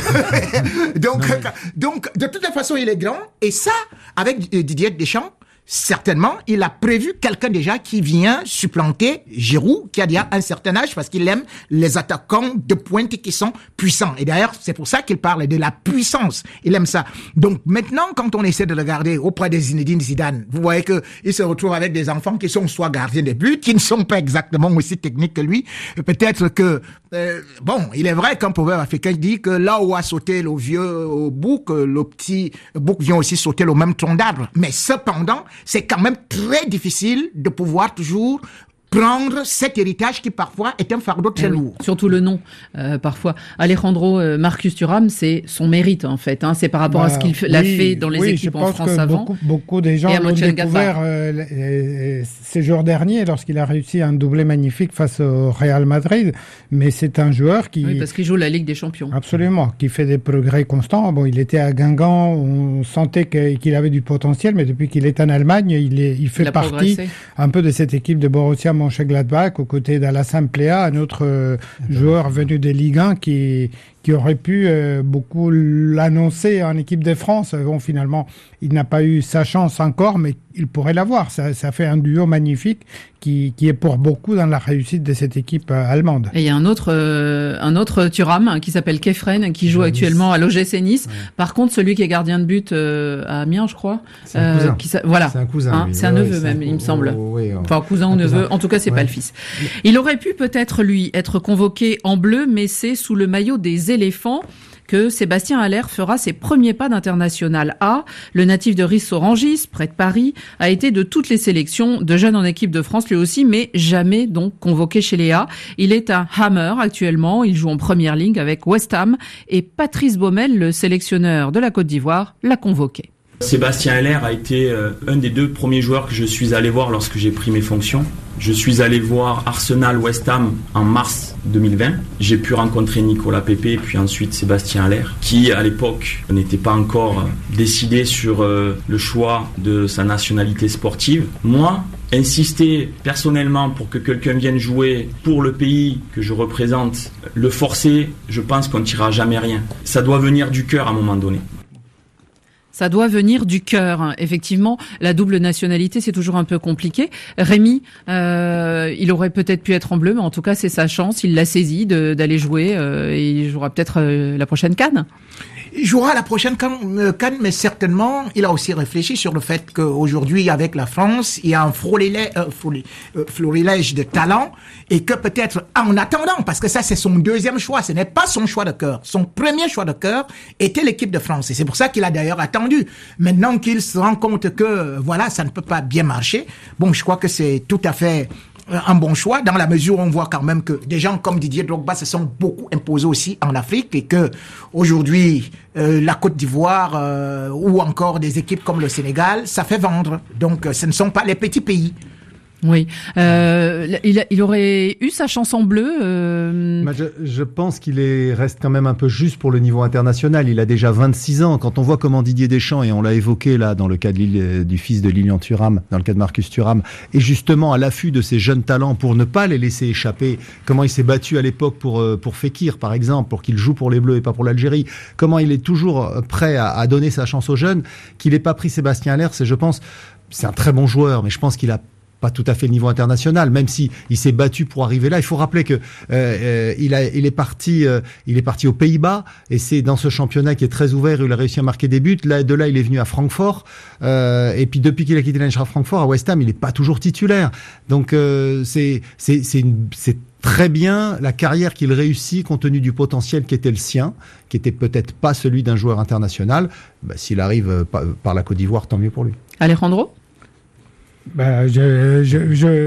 donc, de toute façon, il est grand. Et ça, avec Didier Deschamps, certainement, il a prévu quelqu'un déjà qui vient supplanter Giroud, qui a déjà un certain âge, parce qu'il aime les attaquants de pointe qui sont puissants. Et d'ailleurs, c'est pour ça qu'il parle de la puissance. Il aime ça. Donc maintenant, quand on essaie de le regarder auprès de Zinedine Zidane, vous voyez que il se retrouve avec des enfants qui sont soit gardiens de but, qui ne sont pas exactement aussi techniques que lui. Peut-être que, il est vrai qu'un proverbe africain dit que là où a sauté le vieux bouc, le petit bouc vient aussi sauter le même tronc d'arbre. Mais cependant, c'est quand même très difficile de pouvoir toujours prendre cet héritage qui parfois est un fardeau très lourd. Surtout le nom, parfois. Alejandro, Marcus Thuram, c'est son mérite en fait. C'est par rapport à ce qu'il a fait dans les équipes en France avant. Beaucoup des gens l'ont découvert ces jours derniers lorsqu'il a réussi un doublé magnifique face au Real Madrid. Mais c'est un joueur qui... Oui, parce qu'il joue la Ligue des Champions. Absolument, qui fait des progrès constants. Bon, il était à Guingamp, on sentait qu'il avait du potentiel, mais depuis qu'il est en Allemagne, il fait partie un peu de cette équipe de Borussia Mönchengladbach, aux côtés d'Alassane Plea, un autre joueur venu des Ligue 1 qui aurait pu beaucoup l'annoncer en équipe de France. Bon, finalement, il n'a pas eu sa chance encore, mais il pourrait l'avoir. Ça fait un duo magnifique qui est pour beaucoup dans la réussite de cette équipe allemande. Et il y a un autre Thuram qui s'appelle Kefren, qui joue actuellement à l'OGC Nice. Ouais. Par contre, celui qui est gardien de but à Amiens, je crois. C'est un cousin. Voilà. C'est un cousin. C'est un neveu même, il me semble. Enfin, cousin ou neveu. En tout cas, c'est pas le fils. Il aurait pu peut-être, lui, être convoqué en bleu, mais c'est sous le maillot des éléphants que Sébastien Haller fera ses premiers pas d'international A. Le natif de Ris-Orangis, près de Paris, a été de toutes les sélections de jeunes en équipe de France lui aussi, mais jamais donc convoqué chez les A. Il est un Hammer actuellement, il joue en première ligue avec West Ham et Patrice Baumel, le sélectionneur de la Côte d'Ivoire, l'a convoqué. Sébastien Haller a été un des 2 premiers joueurs que je suis allé voir lorsque j'ai pris mes fonctions. Je suis allé voir Arsenal-West Ham en mars 2020. J'ai pu rencontrer Nicolas Pepe, puis ensuite Sébastien Haller, qui à l'époque n'était pas encore décidé sur le choix de sa nationalité sportive. Moi, Insister personnellement pour que quelqu'un vienne jouer pour le pays que je représente, le forcer, je pense qu'on ne tirera jamais rien. Ça doit venir du cœur à un moment donné. Ça doit venir du cœur. Effectivement, la double nationalité, c'est toujours un peu compliqué. Rémi, il aurait peut-être pu être en bleu, mais en tout cas, c'est sa chance. Il l'a saisi d'aller jouer et il jouera peut-être la prochaine CAN. Il jouera la prochaine CAN, mais certainement, il a aussi réfléchi sur le fait qu'aujourd'hui, avec la France, il y a un florilège de talent et que peut-être, en attendant, parce que ça, c'est son deuxième choix, ce n'est pas son choix de cœur. Son premier choix de cœur était l'équipe de France et c'est pour ça qu'il a d'ailleurs attendu. Maintenant qu'il se rend compte que, voilà, ça ne peut pas bien marcher, bon, je crois que c'est tout à fait un bon choix dans la mesure où on voit quand même que des gens comme Didier Drogba se sont beaucoup imposés aussi en Afrique et que aujourd'hui la Côte d'Ivoire ou encore des équipes comme le Sénégal, ça fait vendre. Donc ce ne sont pas les petits pays. Oui, il aurait eu sa chance en bleu. Je pense qu'il reste quand même un peu juste pour le niveau international. Il a déjà 26 ans. Quand on voit comment Didier Deschamps, et on l'a évoqué là dans le cas du fils de Lilian Thuram, dans le cas de Marcus Thuram, est justement à l'affût de ces jeunes talents pour ne pas les laisser échapper. Comment il s'est battu à l'époque pour Fekir, par exemple, pour qu'il joue pour les Bleus et pas pour l'Algérie. Comment il est toujours prêt à donner sa chance aux jeunes. Qu'il n'ait pas pris Sébastien Haller, je pense, c'est un très bon joueur, mais je pense qu'il a pas tout à fait le niveau international, même si il s'est battu pour arriver là. Il faut rappeler que il est parti aux Pays-Bas et c'est dans ce championnat qui est très ouvert où il a réussi à marquer des buts. De là, il est venu à Francfort et puis depuis qu'il a quitté l'Eintracht Francfort à West Ham, il n'est pas toujours titulaire. Donc c'est très bien la carrière qu'il réussit compte tenu du potentiel qui était le sien, qui était peut-être pas celui d'un joueur international. S'il arrive par la Côte d'Ivoire, tant mieux pour lui. Alejandro? Ben, je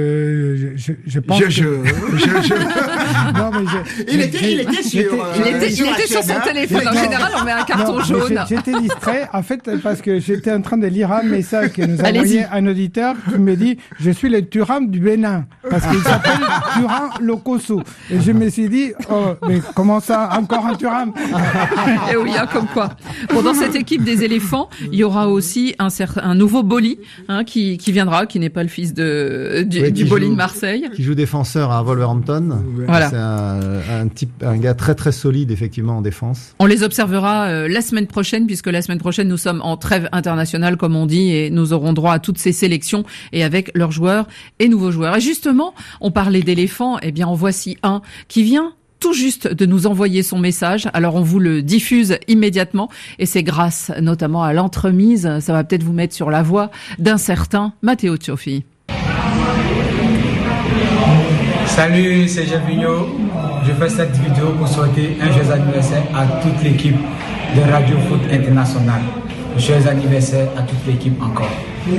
pense Non, mais il était sur son téléphone. En général, on met un carton jaune. J'étais distrait, en fait, parce que j'étais en train de lire un message que nous a envoyé un auditeur qui me dit « Je suis le Thuram du Bénin », parce qu'il s'appelle Thuram Lokoso. Et je me suis dit « Oh, mais comment ça, encore un Thuram ?» Et oui, comme quoi. Bon, dans cette équipe des éléphants, il y aura aussi un nouveau Boli qui viendra, qui n'est pas le fils du Boli de Marseille. Qui joue défenseur à Wolverhampton. Voilà. C'est un gars très très solide effectivement en défense. On les observera la semaine prochaine, puisque la semaine prochaine nous sommes en trêve internationale comme on dit, et nous aurons droit à toutes ces sélections et avec leurs joueurs et nouveaux joueurs. Et justement, on parlait d'éléphants, eh bien en voici un qui vient tout juste de nous envoyer son message. Alors on vous le diffuse immédiatement et c'est grâce notamment à l'entremise, ça va peut-être vous mettre sur la voie d'un certain Matteo Cioffi. Salut, c'est Jean Vigneault. Je fais cette vidéo pour souhaiter un joyeux anniversaire à toute l'équipe de Radio Foot International. Joyeux anniversaire à toute l'équipe encore.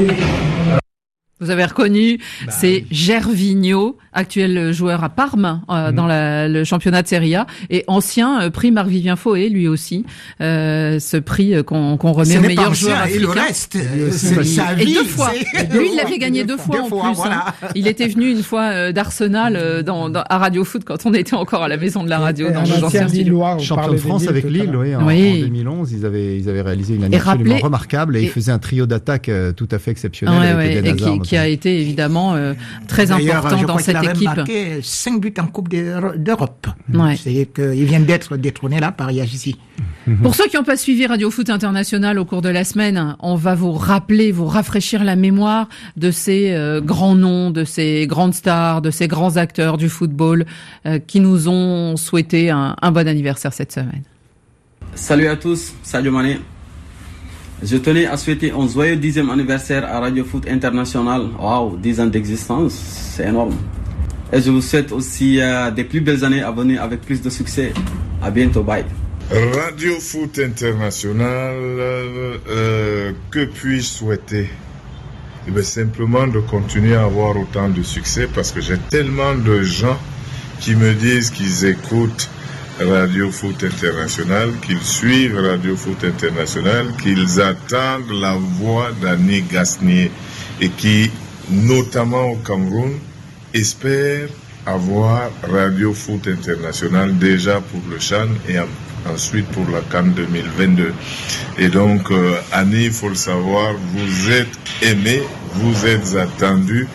Vous avez reconnu, c'est Gervinho, actuel joueur à Parme dans le championnat de Serie A et ancien prix Marc-Vivien Foé, lui aussi, ce prix qu'on remet au meilleur joueur africain. Il le reste, c'est sa vie. Et deux fois. Lui, il l'avait gagné deux fois en plus. Voilà. Il était venu une fois d'Arsenal à Radio Foot quand on était encore à la maison de la radio dans nos anciens studios. Champion de France avec Lille, en 2011, ils avaient réalisé une année absolument remarquable et ils faisaient un trio d'attaque tout à fait exceptionnel avec Eden Hazard. Qui a été évidemment très important dans cette équipe. Il a marqué 5 buts en Coupe d'Europe. Ouais. C'est qu'il vient d'être détrôné là par Yajici. Pour ceux qui n'ont pas suivi Radio Foot International au cours de la semaine, on va vous rafraîchir la mémoire de ces grands noms, de ces grandes stars, de ces grands acteurs du football qui nous ont souhaité un bon anniversaire cette semaine. Salut à tous, salut Mané. Je tenais à souhaiter un joyeux 10e anniversaire à Radio Foot International. Waouh, 10 ans d'existence, c'est énorme. Et je vous souhaite aussi des plus belles années à venir avec plus de succès. À bientôt, bye. Radio Foot International, que puis-je souhaiter? Eh bien, simplement de continuer à avoir autant de succès parce que j'ai tellement de gens qui me disent qu'ils écoutent Radio Foot International, qu'ils suivent Radio Foot International, qu'ils attendent la voix d'Annie Gasnier et qui, notamment au Cameroun, espèrent avoir Radio Foot International déjà pour le CHAN et ensuite pour la CAN 2022. Et donc, Annie, il faut le savoir, vous êtes aimé, vous êtes attendu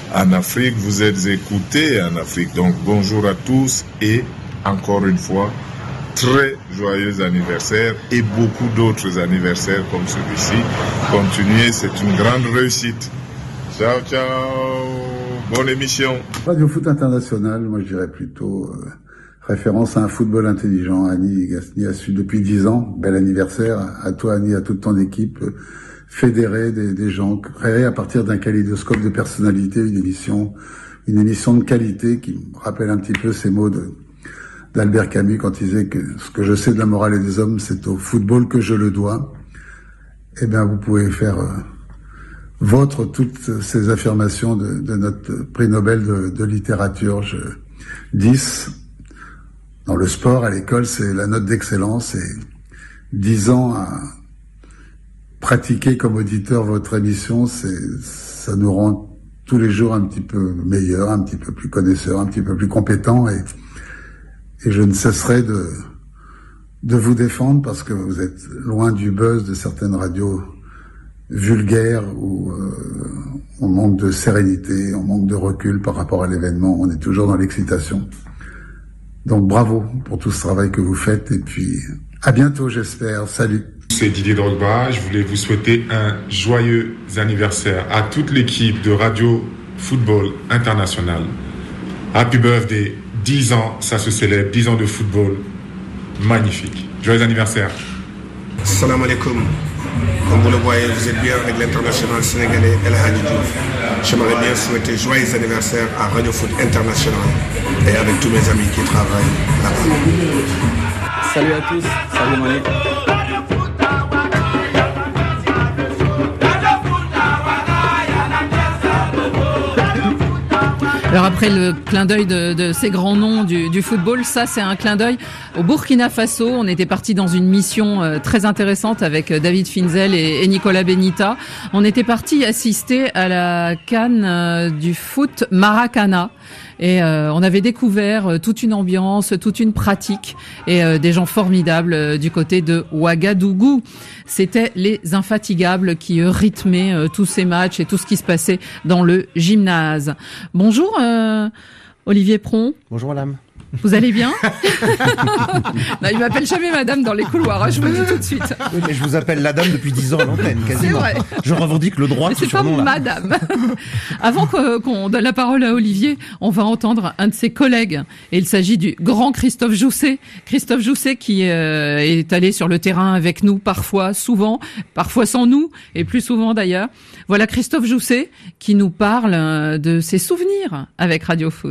en Afrique, vous êtes écoutés en Afrique. Donc bonjour à tous et encore une fois, très joyeux anniversaire et beaucoup d'autres anniversaires comme celui-ci. Continuez, c'est une grande réussite. Ciao, ciao. Bonne émission. Radio Foot International, moi je dirais plutôt référence à un football intelligent. Annie Gasnier a su depuis 10 ans, bel anniversaire à toi Annie, à toute ton équipe, fédérer des gens, créer à partir d'un kaléidoscope de personnalité une émission de qualité qui me rappelle un petit peu ces mots d'Albert Camus quand il disait que ce que je sais de la morale et des hommes, c'est au football que je le dois. Eh bien, vous pouvez faire vôtre toutes ces affirmations de notre prix Nobel de littérature. 10, dans le sport, à l'école, c'est la note d'excellence, et 10 ans à pratiquer comme auditeur votre émission, ça nous rend tous les jours un petit peu meilleurs, un petit peu plus connaisseurs, un petit peu plus compétents, et je ne cesserai de vous défendre parce que vous êtes loin du buzz de certaines radios vulgaires où on manque de sérénité, on manque de recul par rapport à l'événement, on est toujours dans l'excitation. Donc bravo pour tout ce travail que vous faites et puis à bientôt j'espère. Salut. C'est Didier Drogba, je voulais vous souhaiter un joyeux anniversaire à toute l'équipe de Radio Football International. Happy birthday, 10 ans, ça se célèbre, 10 ans de football, magnifique. Joyeux anniversaire. Salam alaikum. Comme vous le voyez, vous êtes bien avec l'international sénégalais El Hadji Diouf. J'aimerais bien souhaiter joyeux anniversaire à Radio Foot International et avec tous mes amis qui travaillent là-bas. Salut à tous, salut Mané. Alors après le clin d'œil de ces grands noms du football, ça c'est un clin d'œil au Burkina Faso. On était parti dans une mission très intéressante avec David Finzel et Nicolas Benita. On était parti assister à la CAN du foot Maracana. Et on avait découvert toute une ambiance, toute une pratique et des gens formidables du côté de Ouagadougou. C'était les infatigables qui rythmaient tous ces matchs et tout ce qui se passait dans le gymnase. Bonjour Olivier Pron. Bonjour madame. Vous allez bien? Non, il m'appelle jamais madame dans les couloirs, hein, je vous le dis tout de suite. Oui, mais je vous appelle la dame depuis 10 ans à l'antenne, quasiment. C'est vrai. Je revendique le droit. Mais c'est pas madame. Avant qu'on donne la parole à Olivier, on va entendre un de ses collègues. Et il s'agit du grand Christophe Jousset. Christophe Jousset qui est allé sur le terrain avec nous parfois, souvent, parfois sans nous, et plus souvent d'ailleurs. Voilà Christophe Jousset qui nous parle de ses souvenirs avec Radio Foot.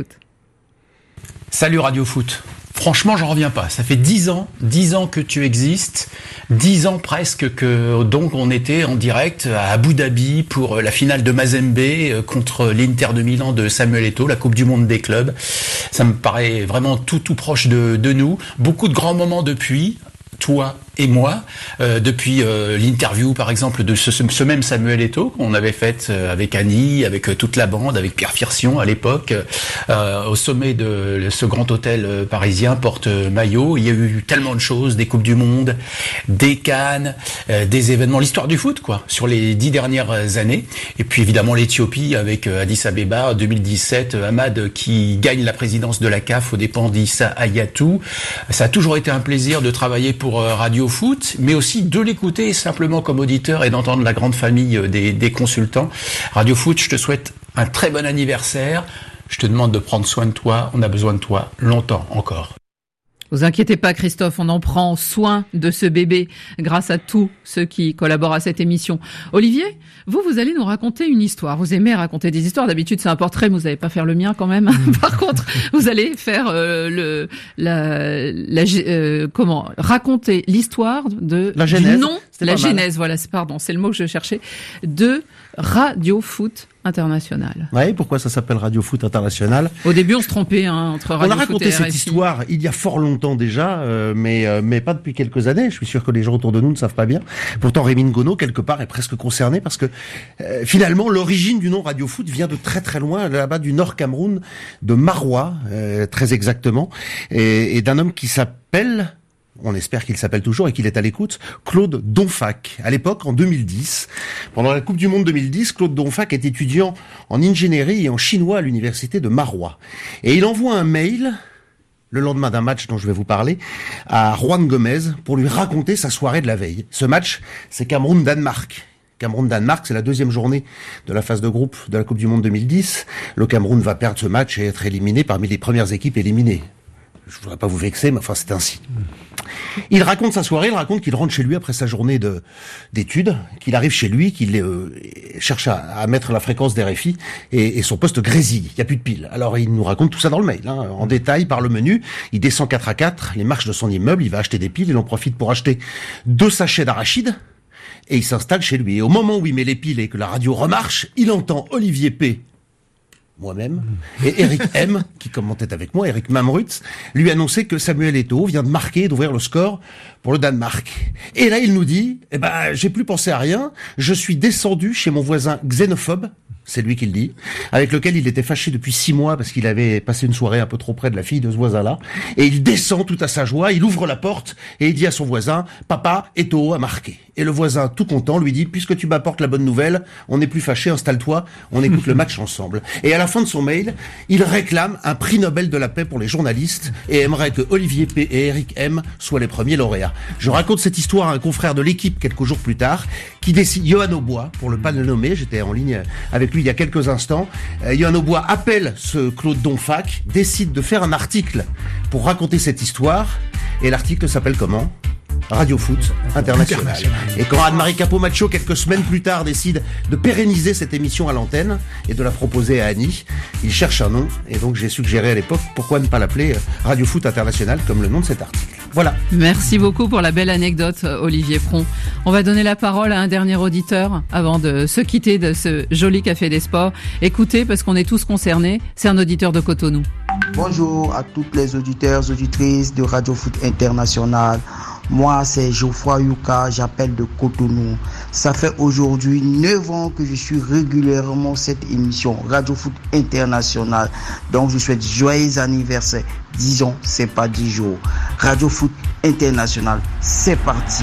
Salut Radio Foot. Franchement, j'en reviens pas. Ça fait 10 ans que tu existes, 10 ans presque que donc on était en direct à Abu Dhabi pour la finale de Mazembe contre l'Inter de Milan de Samuel Eto'o, la Coupe du Monde des clubs. Ça me paraît vraiment tout proche de nous. Beaucoup de grands moments depuis. Toi et moi, depuis l'interview par exemple de ce même Samuel Eto'o qu'on avait faite avec Annie, avec toute la bande, avec Pierre Firsion à l'époque, au sommet de ce grand hôtel parisien Porte-Maillot. Il y a eu tellement de choses, des Coupes du Monde, des CAN, des événements, l'histoire du foot quoi, sur les 10 dernières années. Et puis évidemment l'Éthiopie avec Addis Abeba 2017, Ahmad qui gagne la présidence de la CAF aux dépens d'Issa Hayatou. Ça a toujours été un plaisir de travailler pour Radio Foot, mais aussi de l'écouter simplement comme auditeur et d'entendre la grande famille des consultants. Radio Foot, je te souhaite un très bon anniversaire. Je te demande de prendre soin de toi. On a besoin de toi longtemps encore. Vous inquiétez pas Christophe, on en prend soin de ce bébé grâce à tous ceux qui collaborent à cette émission. Olivier, vous allez nous raconter une histoire. Vous aimez raconter des histoires. D'habitude c'est un portrait, mais vous n'allez pas faire le mien quand même. Par contre, vous allez faire raconter l'histoire de la genèse. Du nom, la genèse. Voilà, c'est le mot que je cherchais, de Radio Foot International. Oui, pourquoi ça s'appelle Radio Foot International? Au début, on se trompait entre Radio Foot et RFI. On a raconté cette histoire il y a fort longtemps déjà, mais pas depuis quelques années. Je suis sûr que les gens autour de nous ne savent pas bien. Pourtant, Rémi Ngono, quelque part, est presque concerné parce que finalement, l'origine du nom Radio Foot vient de très très loin, là-bas du Nord Cameroun, de Maroua, très exactement, et d'un homme qui s'appelle on espère qu'il s'appelle toujours et qu'il est à l'écoute, Claude Donfac. À l'époque, en 2010, pendant la Coupe du Monde 2010, Claude Donfac est étudiant en ingénierie et en chinois à l'université de Marois. Et il envoie un mail le lendemain d'un match dont je vais vous parler, à Juan Gomez pour lui raconter sa soirée de la veille. Ce match, c'est Cameroun-Danemark. Cameroun-Danemark, c'est la deuxième journée de la phase de groupe de la Coupe du Monde 2010. Le Cameroun va perdre ce match et être éliminé parmi les premières équipes éliminées. Je voudrais pas vous vexer, mais enfin, c'est ainsi. Il raconte sa soirée, il raconte qu'il rentre chez lui après sa journée d'études, qu'il arrive chez lui, qu'il cherche à mettre la fréquence des RFI et son poste grésille, il n'y a plus de piles. Alors il nous raconte tout ça dans le mail, en détail, par le menu. Il descend 4 à 4, les marches de son immeuble, il va acheter des piles, il en profite pour acheter 2 sachets d'arachides, et il s'installe chez lui. Et au moment où il met les piles et que la radio remarche, il entend Olivier P., moi-même, et Eric M, qui commentait avec moi, Eric Mamrutz, lui annoncer que Samuel Eto'o vient de marquer et d'ouvrir le score pour le Danemark. Et là, il nous dit, j'ai plus pensé à rien, je suis descendu chez mon voisin xénophobe, c'est lui qui le dit, avec lequel il était fâché depuis 6 mois parce qu'il avait passé une soirée un peu trop près de la fille de ce voisin-là, et il descend tout à sa joie, il ouvre la porte, et il dit à son voisin, papa, Eto'o a marqué. Et le voisin, tout content, lui dit, puisque tu m'apportes la bonne nouvelle, on n'est plus fâché, installe-toi, on écoute le match ensemble. Et à la fin de son mail, il réclame un prix Nobel de la paix pour les journalistes et aimerait que Olivier P. et Eric M. soient les premiers lauréats. Je raconte cette histoire à un confrère de l'équipe quelques jours plus tard, qui décide, Johan Aubois, pour le pas le nommer, j'étais en ligne avec lui il y a quelques instants, Johan Aubois appelle ce Claude Donfac, décide de faire un article pour raconter cette histoire, et l'article s'appelle comment ? Radio Foot International. Et quand Anne-Marie Capomacho, quelques semaines plus tard, décide de pérenniser cette émission à l'antenne et de la proposer à Annie, il cherche un nom, et donc j'ai suggéré à l'époque, pourquoi ne pas l'appeler Radio Foot International comme le nom de cet article. Voilà. Merci beaucoup pour la belle anecdote, Olivier Pron. On va donner la parole à un dernier auditeur avant de se quitter de ce joli Café des Sports. Écoutez, parce qu'on est tous concernés, c'est un auditeur de Cotonou. Bonjour à toutes les auditeurs, auditrices de Radio Foot International. Moi, c'est Geoffroy Yuka, j'appelle de Cotonou. Ça fait aujourd'hui 9 ans que je suis régulièrement cette émission Radio Foot International. Donc, je souhaite joyeux anniversaire. 10 ans, c'est pas 10 jours. Radio Foot International, c'est parti.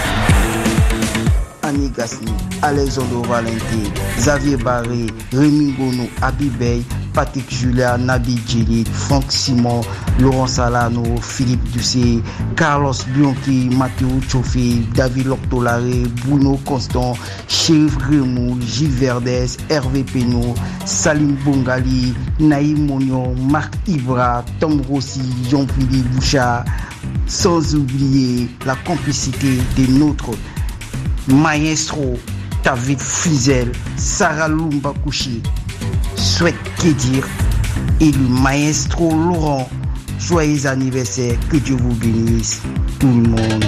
Annie Gasni, Alexandre Valentin, Xavier Barré, Rémi Gono, Abibey, Patrick Julia, Nabi Djelit, Franck Simon, Laurent Salano, Philippe Ducé, Carlos Bianchi, Mathieu Chauffé, David Loctolare, Bruno Constant, Chérif Remou, Gilles Verdès, Hervé Penaud, Salim Bongali, Naïm Mognon, Marc Ibra, Tom Rossi, Jean-Philippe Bouchard, sans oublier la complicité de notre maestro David Frizel, Sarah Lumba Kouchi, souhaite que dire, et le maestro Laurent, joyeux anniversaire, que Dieu vous bénisse, tout le monde.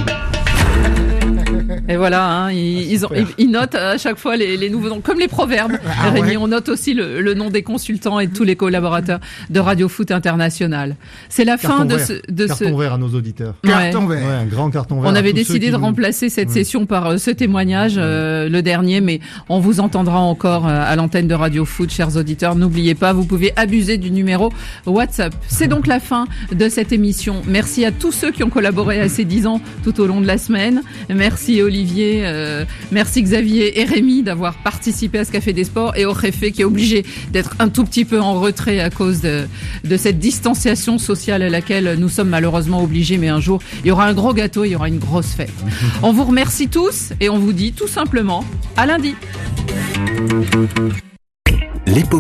Et voilà, ils notent à chaque fois les nouveaux noms, comme les proverbes. Rémi, ouais. On note aussi le nom des consultants et de tous les collaborateurs de Radio Foot International. C'est la fin de ce carton vert à nos auditeurs. Carton vert. Ouais, un grand carton vert. On avait décidé de remplacer cette session par ce témoignage, le dernier, mais on vous entendra encore à l'antenne de Radio Foot, chers auditeurs. N'oubliez pas, vous pouvez abuser du numéro WhatsApp. C'est donc la fin de cette émission. Merci à tous ceux qui ont collaboré à ces 10 ans tout au long de la semaine. Merci Olivier, merci Xavier et Rémi d'avoir participé à ce Café des Sports, et au Réfé qui est obligé d'être un tout petit peu en retrait à cause de cette distanciation sociale à laquelle nous sommes malheureusement obligés, mais un jour il y aura un gros gâteau, il y aura une grosse fête. On vous remercie tous et on vous dit tout simplement à lundi.